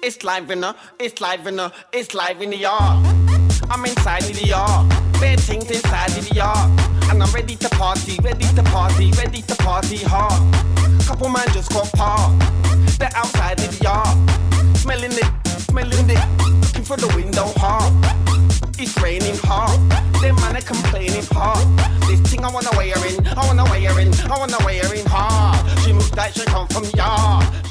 It's live in the, it's live in the, it's live in the yard. I'm inside of the yard, bare things inside of the yard. And I'm ready to party, ready to party, ready to party hard. Couple man just got parked, they're outside of the yard. Smelling it, looking for the window hard. It's raining hard, them man are complaining hard. This thing I wanna wear in, I wanna wear in, I wanna wear in hard. She moves like she come from yard.